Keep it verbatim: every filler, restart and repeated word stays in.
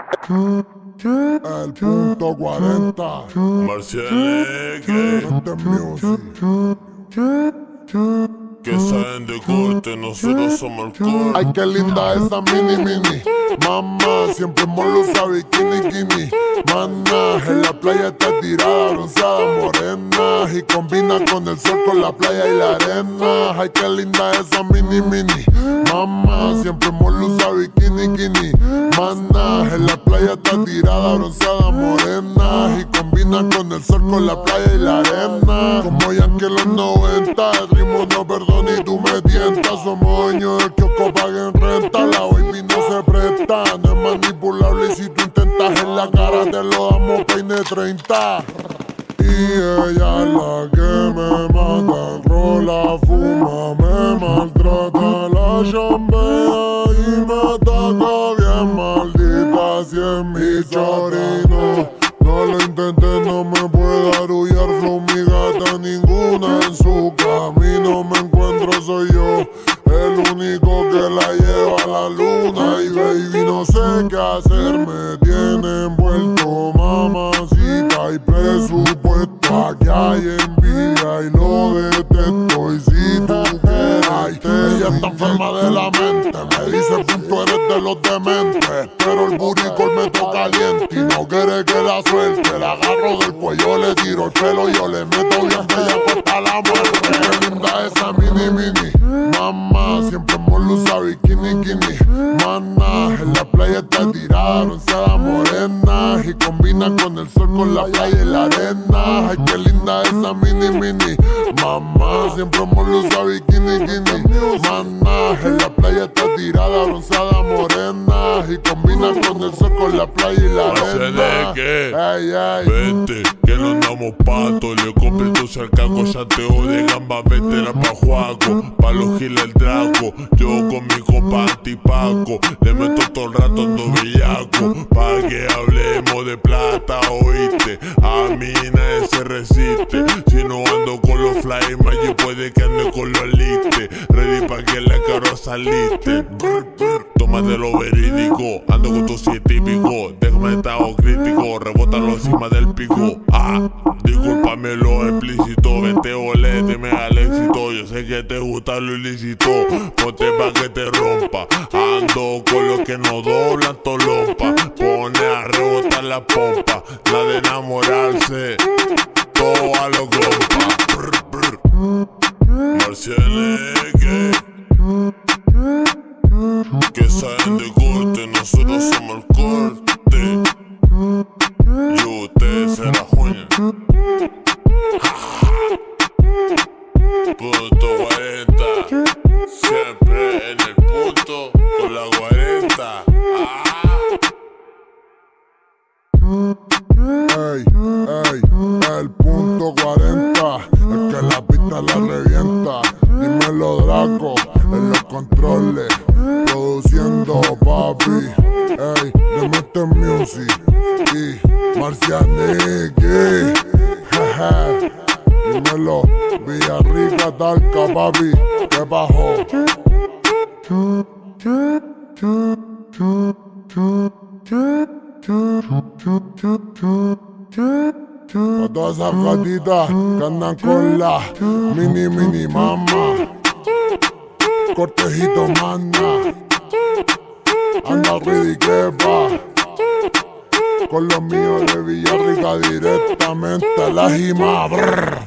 El punto cuarenta. Marcianeque, Este music. que saben de corte, nosotros somos el corte. Ay, qué linda esa mini mini. Mamá, siempre molo usa bikini kini. Mana, en la playa está tirada, bronceada, morena. Y combina con el sol, con la playa y la arena. Ay, qué linda esa mini mini. Mamá, siempre molo usa bikini kini. Mana, en la playa está tirada, bronceada, morena. Y combina con el sol, con la playa y la arena. Como Yankee en los noventa, el ritmo no perdona y tú me tientas. Somos dueños del kiosco, paguen renta. La baby no se presta, no es manipulable y si tú intentas en la cara te lo damos peine treinta. Y ella es la que me mata, rola, fuma, me maltrata, la chambea y me ataca bien maldita si es mi chorino. No lo intenté, no me puede arrullar, flow mi gata, ninguna en su camino me encuentro, soy yo el único que la lleva a la luna. Y baby no sé qué hacer, me tiene envuelto, mamacita, y presupuesto, aquí hay envidia y lo detesto. Y si tú quieres, ella está enferma de la mente, me dice punto eres de los dementes, pero el buricol me toca caliente y no quiere que la suelte. La agarro del cuello, le tiro el pelo, yo le meto bien bella hasta la muerte. Qué linda esa mini mini. Mamá, siempre molo usa bikini kini. Mana, en la playa está tirada, bronceada, morena. Y combina con el sol, con la playa y la arena. Ay, qué linda esa mini mini. Mamá, siempre molo usa bikini kini. Mana, en la playa está tirada, bronceada, morena. Y combina con el sol, con la playa y la arena. Ay, ay. Vete, que no andamos pato. Le compré tu cercaco, chanteo de gamba, vete pa' Juaco, pa' los giles el draco. Yo con mi compa antipaco, le meto todo el rato ando bellaco. Pa' que hablemos de plata, oíste, a mí nadie se resiste. Si no ando con los fly magic, puede que ande con los elite. Ready pa' que la caro saliste. Tómate lo verídico, ando con tu siete típico. Déjame estado crítico, rebótalo encima del pico. Ah, discúlpame lo explícito, vete olé, dime al éxito. Yo sé que te gusta lo ilícito, ponte pa' que te rompa. Ando con los que no doblan tolompa. Pone a rebotar la pompa, la de enamorarse, todo a los compas. Marcianeque, que saben de corte, nosotros somos el corte. Y ustedes se la juegan. Punto cuarenta, siempre en el punto con la cuarenta. Ey, ey, el punto cuarenta, el que la pista la revienta. Dímelo Draco, en los controles, produciendo papi. Ey, le mete music y Marcianeque. Jeje, dímelo Villarrica, Talca, papi, ¿qué bajó? Pa' todas esas gatitas que andan con la mini mini mama, cortejito manda, anda ridiquepa, con los míos de Villarrica directamente a la jima. Brr.